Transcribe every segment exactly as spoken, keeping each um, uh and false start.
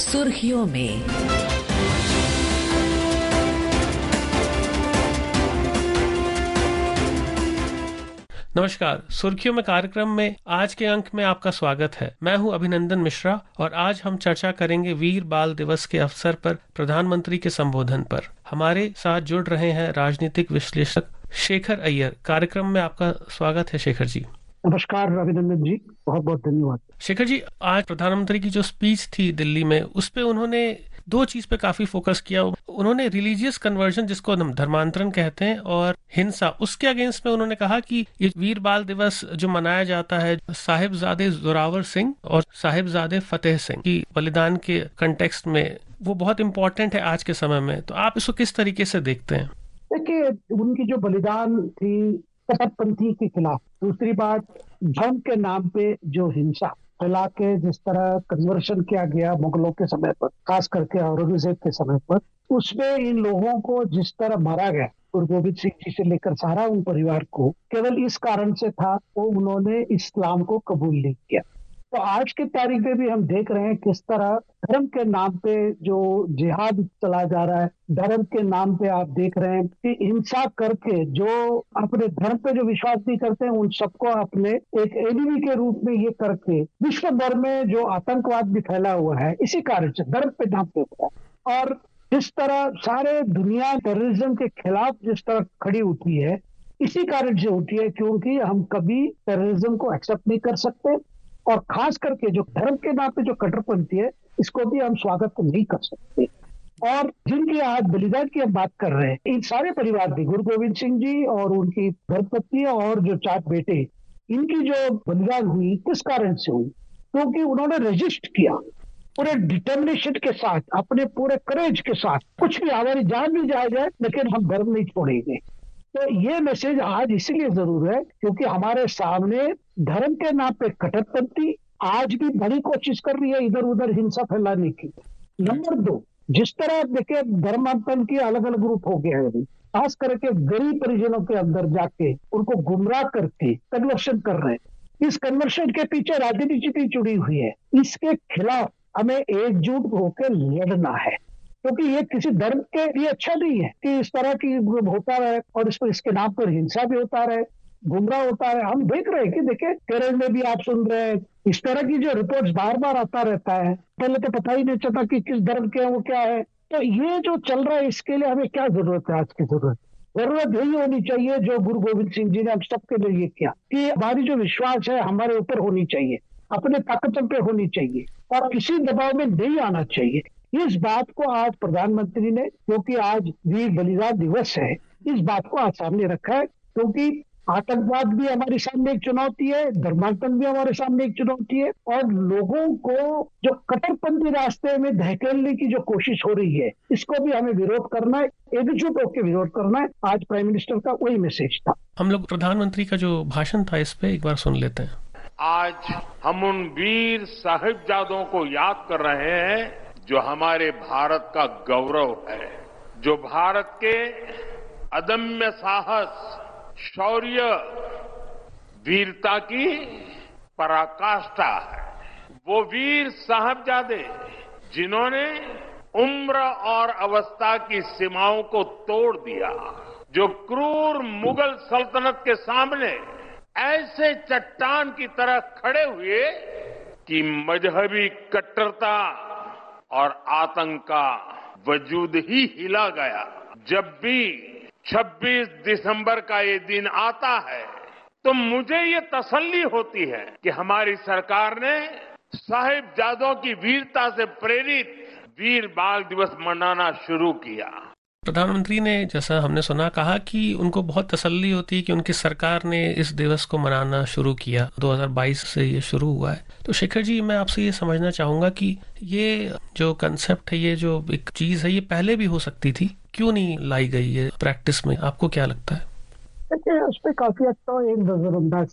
सुर्खियों में। नमस्कार, सुर्खियों में कार्यक्रम में आज के अंक में आपका स्वागत है। मैं हूं अभिनंदन मिश्रा और आज हम चर्चा करेंगे वीर बाल दिवस के अवसर पर प्रधानमंत्री के संबोधन पर। हमारे साथ जुड़ रहे हैं राजनीतिक विश्लेषक शेखर अय्यर। कार्यक्रम में आपका स्वागत है शेखर जी। नमस्कार अभिनंदन जी, बहुत बहुत धन्यवाद। शेखर जी, आज प्रधानमंत्री की जो स्पीच थी दिल्ली में, उस पे उन्होंने दो चीज पे काफी फोकस किया। उन्होंने रिलीजियस कन्वर्जन, जिसको हम धर्मांतरण कहते हैं, और हिंसा, उसके अगेंस्ट में उन्होंने कहा कि ये वीर बाल दिवस जो मनाया जाता है साहिबजादे जोरावर सिंह और साहिबजादे फतेह सिंह की बलिदान के कंटेक्स्ट में, वो बहुत इंपॉर्टेंट है आज के समय में। तो आप इसको किस तरीके से देखते हैं? देखिए, उनकी जो बलिदान थी कट्टरपंथी के खिलाफ, दूसरी बात धर्म के नाम पे जो हिंसा फैला के जिस तरह कन्वर्शन किया गया मुगलों के समय पर, खास करके औरंगजेब के समय पर, उसमें इन लोगों को जिस तरह मारा गया, गुरु गोविंद सिंह जी से लेकर सारा उन परिवार को, केवल इस कारण से था वो उन्होंने इस्लाम को कबूल नहीं किया। तो आज की तारीख में भी हम देख रहे हैं किस तरह धर्म के नाम पे जो जिहाद चला जा रहा है, धर्म के नाम पे आप देख रहे हैं कि हिंसा करके जो अपने धर्म पे जो विश्वास नहीं करते हैं, उन सबको अपने एक एनिमी के रूप में ये करके विश्व भर में जो आतंकवाद भी फैला हुआ है, इसी कारण से धर्म पे नाम पे होता है। और जिस तरह सारे दुनिया टेररिज्म के खिलाफ जिस तरह खड़ी उठी है, इसी कारण से उठी है क्योंकि हम कभी टेररिज्म को एक्सेप्ट नहीं कर सकते, और खास करके जो धर्म के नाम पे जो कट्टरपंथी है, इसको भी हम स्वागत नहीं कर सकते। और जिनकी आज बलिदान की हम बात कर रहे हैं, इन सारे परिवार भी, गुरु गोविंद सिंह जी और उनकी धर्मपत्नी और जो चार बेटे, इनकी जो बलिदान हुई किस कारण से हुई? क्योंकि उन्होंने रजिस्ट किया पूरे डिटर्मिनेशन के साथ, अपने पूरे करेज के साथ, कुछ भी हमारी जान भी जाए जाए लेकिन हम धर्म नहीं छोड़ेंगे। तो ये मैसेज आज इसीलिए जरूर है क्योंकि हमारे सामने धर्म के नाम पे कट्टरपंथी आज भी बड़ी कोशिश कर रही है इधर उधर हिंसा फैलाने की। नंबर दो, जिस तरह देखिए धर्मांतरण की अलग अलग ग्रुप हो गए हैं, खास करके गरीब परिजनों के अंदर जाके उनको गुमराह करके कन्वर्शन कर रहे हैं। इस कन्वर्शन के पीछे राजनीति भी जुड़ी हुई है। इसके खिलाफ हमें एकजुट होकर लड़ना है, क्योंकि ये किसी धर्म के लिए अच्छा नहीं है कि इस तरह की होता रहे और इस पर इसके नाम पर हिंसा भी होता रहे, गुमराह होता रहे। हम देख रहे हैं कि देखिए केरल में भी आप सुन रहे हैं, इस तरह की जो रिपोर्ट्स बार बार आता रहता है, पहले तो पता ही नहीं चलता कि किस धर्म के है वो क्या है। तो ये जो चल रहा है, इसके लिए हमें क्या जरूरत है? आज की जरूरत जरूरत यही होनी चाहिए जो गुरु गोविंद सिंह जी ने हम सबके लिए किया, कि हमारी जो विश्वास है हमारे ऊपर होनी चाहिए, अपने ताकतों पे होनी चाहिए और किसी दबाव में नहीं आना चाहिए। इस बात को आज प्रधानमंत्री ने, क्योंकि आज वीर बलिदान दिवस है, इस बात को आज सामने रखा है। क्योंकि आतंकवाद भी हमारे सामने एक चुनौती है, धर्मांतरण भी हमारे सामने एक चुनौती है, और लोगों को जो कट्टरपंथी रास्ते में धकेलने की जो कोशिश हो रही है, इसको भी हमें विरोध करना है, एकजुट होकर विरोध करना है। आज प्राइम मिनिस्टर का वही मैसेज था। हम लोग प्रधानमंत्री का जो भाषण था इस पे एक बार सुन लेते हैं। आज हम उन वीर साहिबजादों को याद कर रहे हैं जो हमारे भारत का गौरव है, जो भारत के अदम्य साहस, शौर्य, वीरता की पराकाष्ठा है। वो वीर साहिबजादे जिन्होंने उम्र और अवस्था की सीमाओं को तोड़ दिया, जो क्रूर मुगल सल्तनत के सामने ऐसे चट्टान की तरह खड़े हुए कि मजहबी कट्टरता और आतंक का वजूद ही हिला गया। जब भी छब्बीस दिसंबर का ये दिन आता है तो मुझे ये तसल्ली होती है कि हमारी सरकार ने साहिबजादों की वीरता से प्रेरित वीर बाल दिवस मनाना शुरू किया। प्रधानमंत्री ने, जैसा हमने सुना, कहा कि उनको बहुत तसल्ली होती है कि उनकी सरकार ने इस दिवस को मनाना शुरू किया। दो हज़ार बाईस से ये शुरू हुआ है। तो शेखर जी, मैं आपसे ये समझना चाहूंगा कि ये जो कंसेप्ट है, ये जो एक चीज है, ये पहले भी हो सकती थी, क्यों नहीं लाई गई है प्रैक्टिस में? आपको क्या लगता है? देखिए, उस पर काफी हद तक एक नजरअंदाज थी।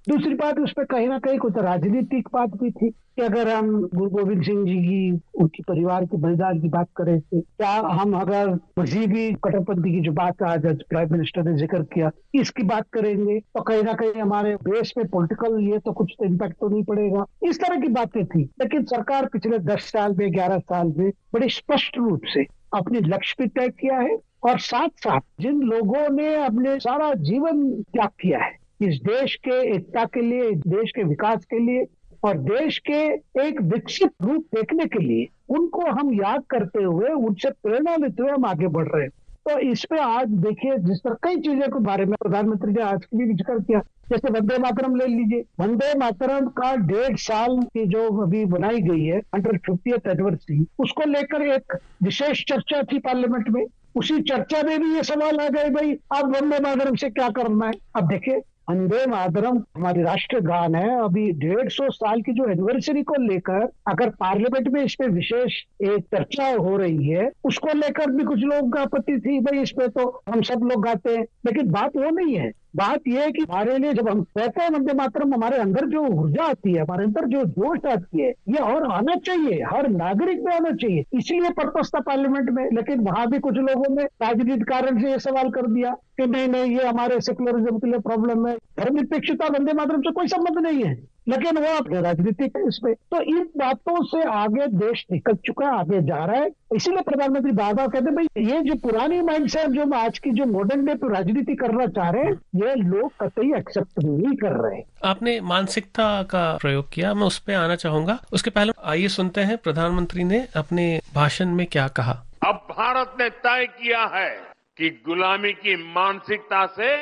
दूसरी बात उसमें कहीं ना कहीं कुछ राजनीतिक बात भी थी कि अगर हम गुरु गोविंद सिंह जी की उनकी परिवार के बलिदान की बात करें थे, क्या हम अगर मजीबी कट्टरपंथी की जो बात आज प्राइम मिनिस्टर ने जिक्र किया इसकी बात करेंगे तो कहीं ना कहीं हमारे देश में पॉलिटिकल ये तो कुछ तो इम्पैक्ट तो नहीं पड़ेगा, इस तरह की बातें थी। लेकिन सरकार पिछले दस साल में ग्यारह साल में बड़े स्पष्ट रूप से अपने लक्ष्य भी तय किया है और साथ साथ जिन लोगों ने अपने सारा जीवन त्याग किया है इस देश के एकता के लिए, देश के विकास के लिए और देश के एक विकसित रूप देखने के लिए, उनको हम याद करते हुए उनसे प्रेरणा लेते हुए हम आगे बढ़ रहे हैं। तो इसमें आज देखिए जिस तरह कई चीजों के बारे में प्रधानमंत्री ने आज की भी जिक्र किया, जैसे वंदे मातरम ले लीजिए। वंदे मातरम का डेढ़ साल की जो अभी बनाई गई है हंड्रेड फिफ्टियथ एनिवर्सरी, उसको लेकर एक विशेष चर्चा थी पार्लियामेंट में। उसी चर्चा में भी ये सवाल आ गए, भाई अब वंदे मातरम से क्या करना है। अब देखिए वंदे मातरम हमारी राष्ट्र गान है, अभी डेढ़ सौ साल की जो एनिवर्सरी को लेकर अगर पार्लियामेंट में इस पे विशेष एक चर्चा हो रही है, उसको लेकर भी कुछ लोगों का आपत्ति थी, भाई इस पे तो हम सब लोग गाते हैं। लेकिन बात वो नहीं है, बात यह है कि हमारे लिए जब हम कहते हैं वंदे मातरम, हमारे अंदर जो ऊर्जा आती है, हमारे अंदर जो जोश आती है, ये और आना चाहिए, हर नागरिक में आना चाहिए। इसलिए पर्पस था पार्लियामेंट में। लेकिन वहां भी कुछ लोगों ने राजनीतिक कारण से ये सवाल कर दिया कि नहीं नहीं ये हमारे सेकुलरिज्म के लिए प्रॉब्लम है, धर्मनिरपेक्षता वंदे मातरम से कोई संबंध नहीं है। लेकिन वो अपने राजनीतिक है इसमें। तो इन बातों से आगे देश निकल चुका है, आगे जा रहा है। इसीलिए प्रधानमंत्री बार बार कहते हैं भाई ये जो पुरानी माइंडसेट जो आज की जो मॉडर्न डे पे राजनीति करना चाह रहे हैं, ये लोग कतई एक्सेप्ट नहीं कर रहे हैं। आपने मानसिकता का प्रयोग किया, मैं उस पर आना चाहूंगा। उसके पहले आइए सुनते हैं प्रधानमंत्री ने अपने भाषण में क्या कहा। अब भारत ने तय किया है कि गुलामी की मानसिकता से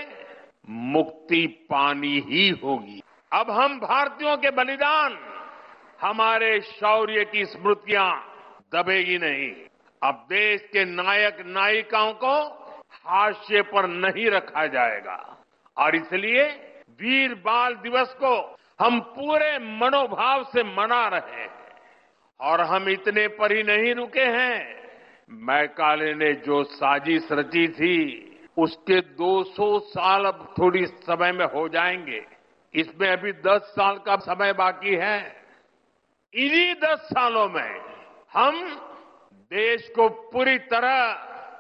मुक्ति पानी ही होगी। अब हम भारतीयों के बलिदान, हमारे शौर्य की स्मृतियां दबेगी नहीं। अब देश के नायक नायिकाओं को हाशिए पर नहीं रखा जाएगा और इसलिए वीर बाल दिवस को हम पूरे मनोभाव से मना रहे हैं। और हम इतने पर ही नहीं रुके हैं। मैकाले ने जो साजिश रची थी उसके दो सौ साल अब थोड़ी समय में हो जाएंगे। इसमें अभी दस साल का समय बाकी है। इन्हीं दस सालों में हम देश को पूरी तरह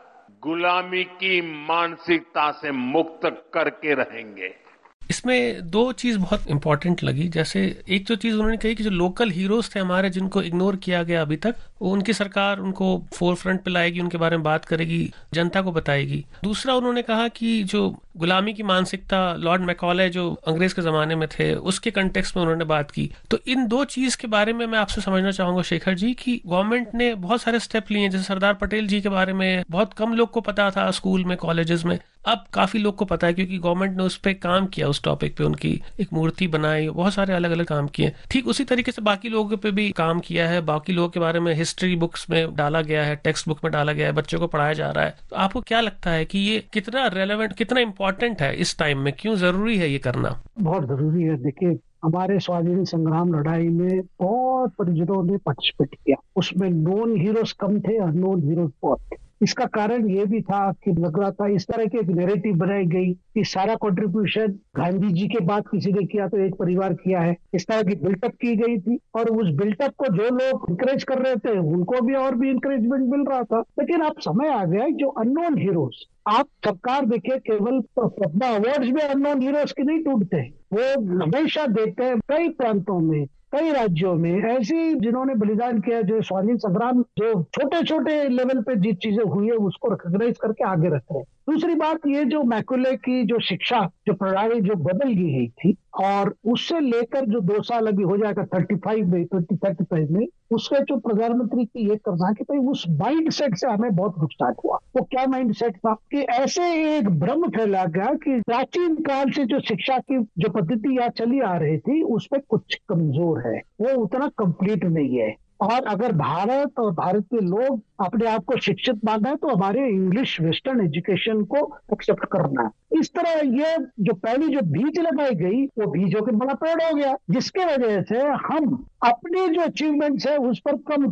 गुलामी की मानसिकता से मुक्त करके रहेंगे। इसमें दो चीज बहुत इंपॉर्टेंट लगी। जैसे एक जो चीज उन्होंने कही कि जो लोकल हीरोज थे हमारे, जिनको इग्नोर किया गया अभी तक, उनकी सरकार उनको फोर फ्रंट पे लाएगी, उनके बारे में बात करेगी, जनता को बताएगी। दूसरा उन्होंने कहा कि जो गुलामी की मानसिकता, लॉर्ड मैकॉले जो अंग्रेज के जमाने में थे, उसके कंटेक्स्ट में उन्होंने बात की। तो इन दो चीज के बारे में मैं आपसे समझना चाहूंगा शेखर जी कि गवर्नमेंट ने बहुत सारे स्टेप लिए। जैसे सरदार पटेल जी के बारे में बहुत कम लोग को पता था स्कूल में, कॉलेजेस में, अब काफी लोग को पता है क्योंकि गवर्नमेंट ने उस पर काम किया, उस टॉपिक पे उनकी एक मूर्ति बनाई, बहुत सारे अलग अलग काम किए। ठीक उसी तरीके से बाकी लोगों पे भी काम किया है। बाकी लोगों के बारे में हिस्ट्री बुक्स में डाला गया है, टेक्स्ट बुक में डाला गया है, बच्चों को पढ़ाया जा रहा है। तो आपको क्या लगता है कि ये कितना रेलेवेंट, कितना इंपॉर्टेंट है इस टाइम में? क्यों जरूरी है ये करना? बहुत जरूरी है। देखिए हमारे स्वाधीन संग्राम लड़ाई में बहुत परिजनों ने पार्टिसिपेट किया। उसमें नॉन हीरोज कम थे और नॉन हीरोज बहुत थे। इसका कारण ये भी था कि लग रहा था इस तरह की एक नैरेटिव बनाई गई कि सारा कंट्रीब्यूशन गांधी जी के बाद किसी ने किया तो एक परिवार किया है। इस तरह की बिल्टअप की गई थी और उस बिल्टअप को जो लोग इंकरेज कर रहे थे उनको भी और भी इंकरेजमेंट मिल रहा था। लेकिन अब समय आ गया जो अननोन हीरोज, आप सरकार देखिए केवल पद्मा अवार्ड्स में अननोन हीरोज की नहीं टूटते, वो हमेशा देते हैं। कई प्रांतों में, कई राज्यों में ऐसी जिन्होंने बलिदान किया, जो स्वाधीन संग्राम जो छोटे छोटे लेवल पे जिस चीजें हुई है उसको रिकॉग्नाइज करके आगे रख रहे हैं। दूसरी बात ये जो मैकुले की जो शिक्षा जो प्रणाली जो बदल गई थी और उससे लेकर जो दो साल अभी हो जाएगा थर्टी फाइव में ट्वेंटी थर्टी फाइव में, उसका जो प्रधानमंत्री की ये करना कि भाई उस माइंड सेट से हमें बहुत नुकसान हुआ। वो क्या माइंड सेट था कि ऐसे एक भ्रम फैला गया कि प्राचीन काल से जो शिक्षा की जो पद्धति यहाँ चली आ रही थी उसमें कुछ कमजोर है, वो उतना कंप्लीट नहीं है। और अगर भारत और भारत के लोग अपने आप को शिक्षित मानना है तो हमारे इंग्लिश वेस्टर्न एजुकेशन को एक्सेप्ट करना है। इस तरह ये जो पहली जो बीज लगाई गई वो बीज होकर बड़ा पेड़ हो गया, जिसके वजह से हम अपने जो अचीवमेंट्स है उस पर कम गर्व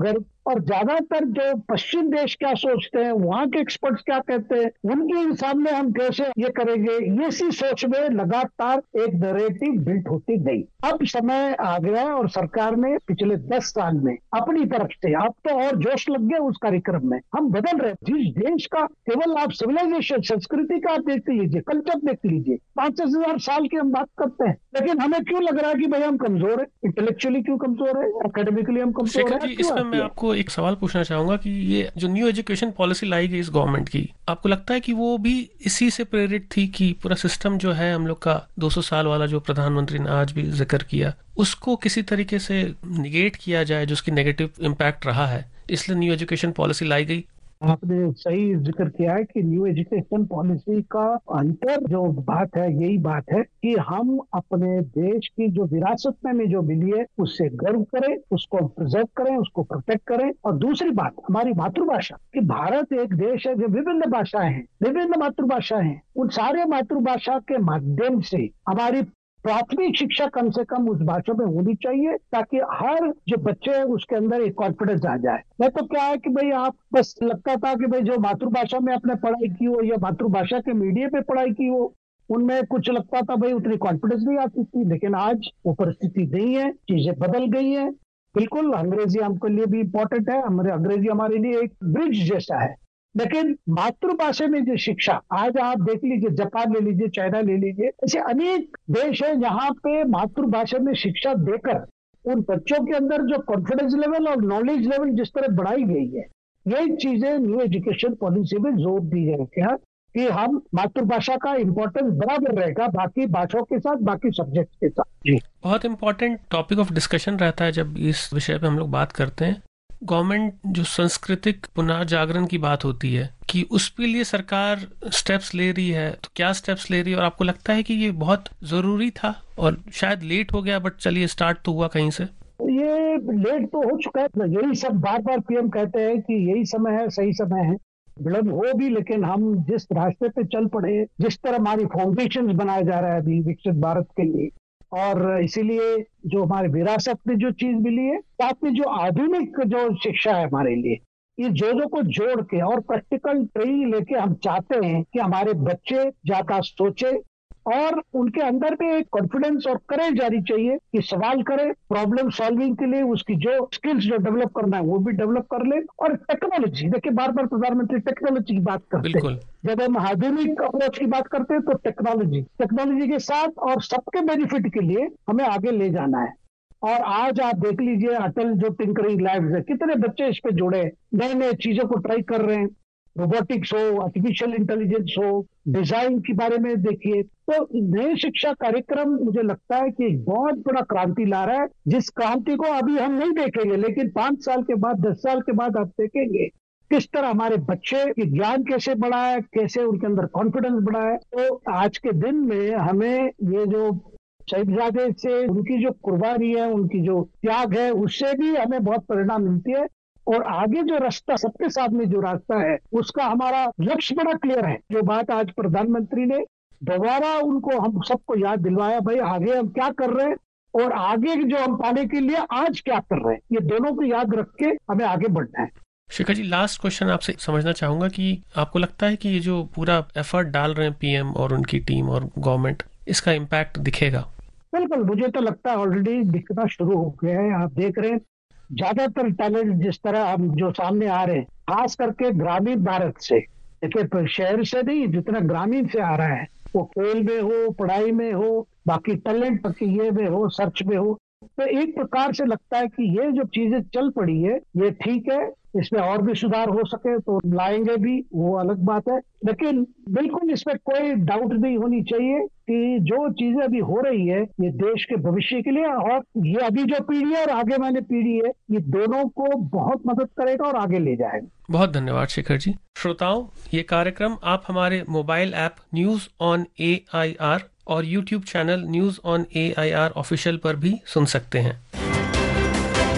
और ज्यादातर जो पश्चिम देश क्या सोचते हैं, वहाँ के एक्सपर्ट्स क्या कहते हैं, उनके सामने हम कैसे ये करेंगे, ये सी सोच में लगातार एक नैरेटिव बिल्ट होती गई। अब समय आ गया और सरकार ने पिछले दस साल में अपनी तरफ से, अब तो और जोश लग गया उस कार्यक्रम में, हम बदल रहे। जिस देश का केवल आप सिविलाइजेशन, संस्कृति का आप देख लीजिए, कल्चर देख लीजिए, पांच हजार साल की हम बात करते हैं, लेकिन हमें क्यों लग रहा है कि भाई हम कमजोर है, इंटेलेक्चुअली क्यों कमजोर है, एकेडमिकली हम कमजोर है। इसमें मैं आपको एक सवाल पूछना चाहूंगा कि ये जो न्यू एजुकेशन पॉलिसी लाई गई इस गवर्नमेंट की, आपको लगता है कि वो भी इसी से प्रेरित थी कि पूरा सिस्टम जो है हम लोग का दो सौ साल वाला जो प्रधानमंत्री ने आज भी जिक्र किया, उसको किसी तरीके से निगेट किया जाए, जो उसकी नेगेटिव इम्पैक्ट रहा है, इसलिए न्यू एजुकेशन पॉलिसी लाई गई? आपने सही जिक्र किया है कि न्यू एजुकेशन पॉलिसी का अंतर जो बात है, यही बात है कि हम अपने देश की जो विरासत में हमें जो मिली है उससे गर्व करें, उसको प्रिजर्व करें, उसको प्रोटेक्ट करें। और दूसरी बात, हमारी मातृभाषा, कि भारत एक देश है जो विभिन्न भाषाएं हैं, विभिन्न मातृभाषा हैं, उन सारे मातृभाषा के माध्यम से हमारी प्राथमिक शिक्षा कम से कम उस भाषा में होनी चाहिए, ताकि हर जो बच्चे है उसके अंदर एक कॉन्फिडेंस आ जाए। नहीं तो क्या है कि भाई आप बस लगता था कि भाई जो मातृभाषा में आपने पढ़ाई की हो या मातृभाषा के मीडिया पे पढ़ाई की हो, उनमें कुछ लगता था भाई उतनी कॉन्फिडेंस नहीं आती थी। लेकिन आज वो परिस्थिति नहीं है, चीजें बदल गई है। बिल्कुल अंग्रेजी हमके लिए भी इम्पोर्टेंट है, हमारे अंग्रेजी हमारे लिए एक ब्रिज जैसा है, लेकिन मातृभाषा में जो शिक्षा, आज आप देख लीजिए, जापान ले लीजिए, चाइना ले लीजिए, ऐसे अनेक देश है जहाँ पे मातृभाषा में शिक्षा देकर उन बच्चों के अंदर जो कॉन्फिडेंस लेवल और नॉलेज लेवल जिस तरह बढ़ाई गई है, यही चीजें न्यू एजुकेशन पॉलिसी में जोर दी है क्या कि हम मातृभाषा का इम्पोर्टेंस बराबर रहेगा बाकी भाषाओं के साथ, बाकी सब्जेक्ट के साथ। जी, बहुत इंपॉर्टेंट टॉपिक ऑफ डिस्कशन रहता है जब इस विषय पे हम लोग बात करते हैं। गवर्नमेंट जो सांस्कृतिक पुनः जागरण की बात होती है कि उसके लिए सरकार स्टेप्स ले रही है, तो क्या स्टेप्स ले रही है, और आपको लगता है कि ये बहुत जरूरी था और शायद लेट हो गया, बट चलिए स्टार्ट तो हुआ कहीं से? ये लेट तो हो चुका है, यही सब बार बार पीएम कहते हैं कि यही समय है, सही समय है। विलंब हो भी, लेकिन हम जिस रास्ते पे चल पड़े, जिस तरह हमारी फाउंडेशन बनाया जा रहा है अभी विकसित भारत के लिए, और इसीलिए जो हमारे विरासत में जो चीज मिली है, साथ में जो आधुनिक जो शिक्षा है हमारे लिए, ये जो जो को जोड़ के और प्रैक्टिकल ट्रेनिंग लेके हम चाहते हैं कि हमारे बच्चे ज्यादा सोचे और उनके अंदर भी एक कॉन्फिडेंस और करेज जानी चाहिए कि सवाल करे, प्रॉब्लम सॉल्विंग के लिए उसकी जो स्किल्स जो डेवलप करना है वो भी डेवलप कर ले। और टेक्नोलॉजी, देखिए बार बार प्रधानमंत्री टेक्नोलॉजी की बात करते हैं, जब हम आधुनिक अप्रोच की बात करते हैं तो टेक्नोलॉजी टेक्नोलॉजी के साथ और सबके बेनिफिट के लिए हमें आगे ले जाना है। और आज आप देख लीजिए अटल जो टिंकरिंग लैब्स है, कितने बच्चे इस पे जुड़े, नए नए चीजों को ट्राई कर रहे हैं, रोबोटिक्स हो, आर्टिफिशियल इंटेलिजेंस हो, डिजाइन के बारे में देखिए। तो नए शिक्षा कार्यक्रम मुझे लगता है कि एक बहुत बड़ा क्रांति ला रहा है, जिस क्रांति को अभी हम नहीं देखेंगे, लेकिन पांच साल के बाद, दस साल के बाद आप देखेंगे किस तरह हमारे बच्चे की ज्ञान कैसे बढ़ा है, कैसे उनके अंदर कॉन्फिडेंस बढ़ा है। तो आज के दिन में हमें ये जो साहिबजादे से उनकी जो कुर्बानी है, उनकी जो त्याग है, उससे भी हमें बहुत प्रेरणा मिलती है। और आगे जो रास्ता, सबके सामने जो रास्ता है, उसका हमारा लक्ष्य बड़ा क्लियर है। जो बात आज प्रधानमंत्री ने दोबारा उनको हम सबको याद दिलवाया, भाई आगे हम क्या कर रहे हैं और आगे जो हम पाने के लिए आज क्या कर रहे हैं, ये दोनों को याद रख के हमें आगे बढ़ना है। शेखर जी, लास्ट क्वेश्चन आपसे समझना चाहूंगा कि आपको लगता है कि ये जो पूरा एफर्ट डाल रहे हैं पीएम और उनकी टीम और गवर्नमेंट, इसका इम्पैक्ट दिखेगा? बिल्कुल, मुझे तो लगता है ऑलरेडी दिखना शुरू हो गया है। आप देख रहे हैं ज्यादातर टैलेंट जिस तरह हम जो सामने आ रहे हैं, खास करके ग्रामीण भारत से, देखिए शहर से नहीं, जितना ग्रामीण से आ रहा है, वो खेल में हो, पढ़ाई में हो, बाकी टैलेंट ये में हो, सर्च में हो। तो एक प्रकार से लगता है कि ये जो चीजें चल पड़ी है ये ठीक है, इसमें और भी सुधार हो सके तो लाएंगे भी, वो अलग बात है। लेकिन बिल्कुल इसमें कोई डाउट नहीं होनी चाहिए कि जो चीजें अभी हो रही है ये देश के भविष्य के लिए, और ये अभी जो पीढ़ी है और आगे वाली पीढ़ी है, ये दोनों को बहुत मदद करेगा और आगे ले जाएगा। बहुत धन्यवाद शेखर जी। श्रोताओं, ये कार्यक्रम आप हमारे mobile app news on A I R और YouTube channel news on A I R official पर भी सुन सकते हैं।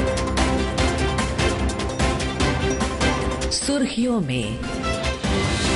सुर्खियों में